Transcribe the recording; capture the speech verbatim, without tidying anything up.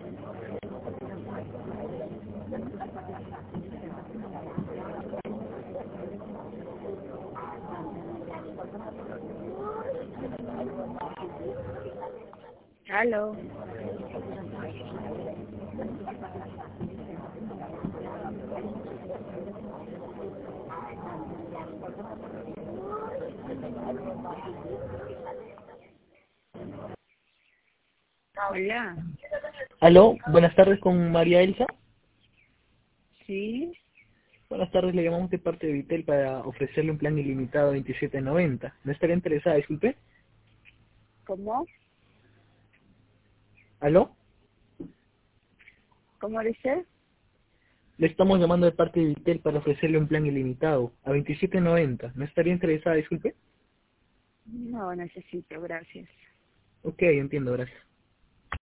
Aló. Hola. Aló, buenas tardes con María Elsa. Sí. Buenas tardes, le llamamos de parte de Vitel para ofrecerle un plan ilimitado a veintisiete noventa. ¿No estaría interesada, disculpe? ¿Cómo? ¿Aló? ¿Cómo dice? Le estamos llamando de parte de Vitel para ofrecerle un plan ilimitado a veintisiete noventa. ¿No estaría interesada, disculpe? No necesito, gracias. Ok, entiendo, gracias.